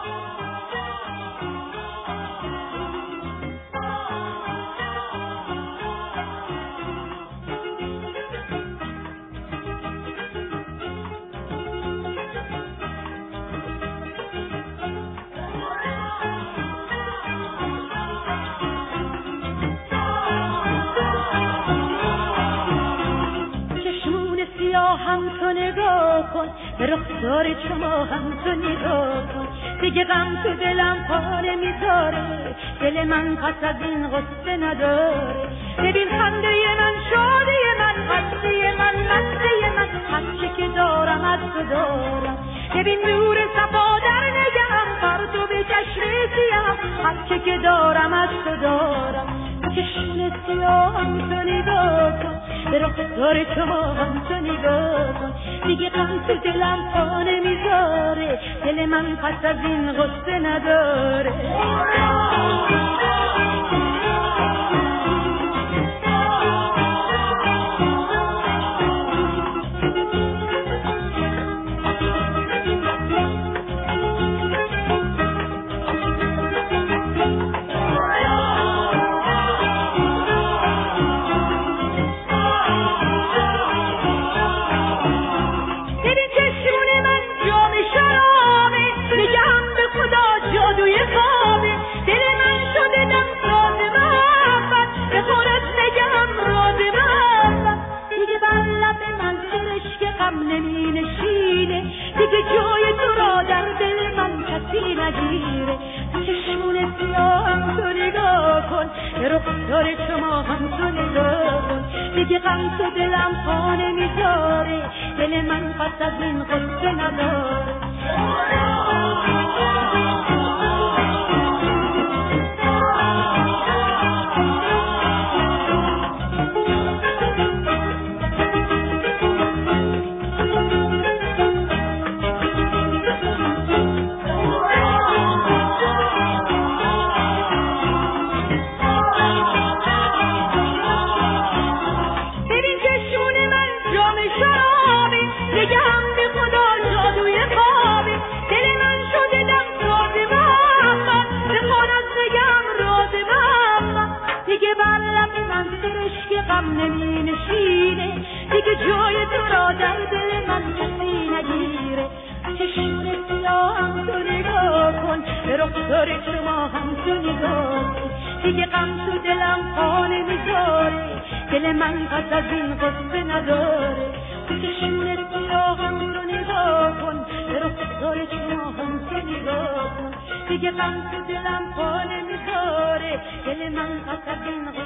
هم تو نگاه کن، به رخسار شما هم تو نگاه کن. دیگه غم تو دلم پا نمیذاره، دل من پس از این غصه نداره. ببین خنده من، شاده من، قصه من، مسته من، هرچه که دارم از تو دارم. ببین نور صفا در نگهم، پرتو به چشم سیاه، هرچه که دارم از تو دارم. چشم سیاه هم تو نگاه کن، به رخسار شما هم تو نگاه کن. دیگه غم تو دلم پا نمیذاره، دل من پس از این غصه نداره. دیگه جای تو را در دل من کسی نگیره. چشمون سیاه هم تو نگاه کن، به رخسار شما هم تو نگاه کن. دیگه غم تو دلم پا نمیذاره، دل من پس از این غصه نداره. دیگه جای تو را در دل من کسی نگیره. چشمون سیاه هم تو نگاه کن، به رخسار شما هم تو نگاه کن. دیگه غم تو دلم پا نمیذاره، دل من پس از این غصه نداره. چشمون سیاه هم تو نگاه کن، به رخسار شما هم تو نگاه کن. دیگه غم تو دلم پا نمیذاره، دل من پس از این